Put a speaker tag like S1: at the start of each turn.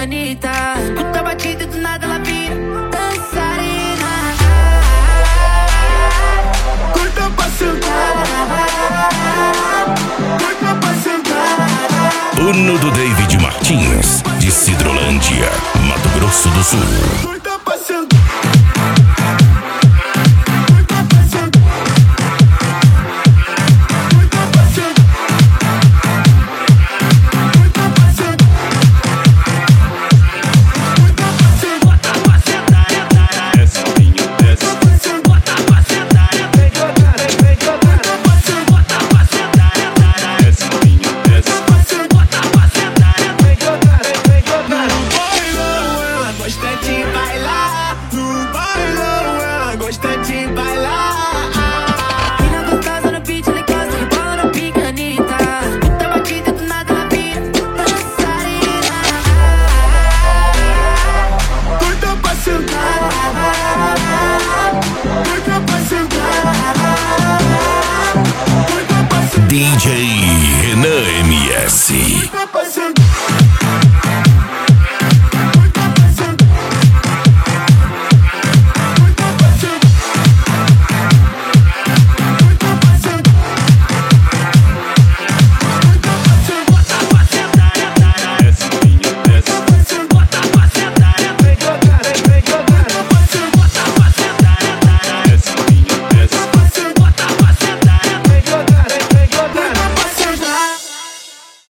S1: Anitta. Escuta a batida e do nada ela vira dançarina. Curta pra sentar, curta pra sentar.
S2: Turno do David Martins, de Cidrolândia, Mato Grosso do Sul.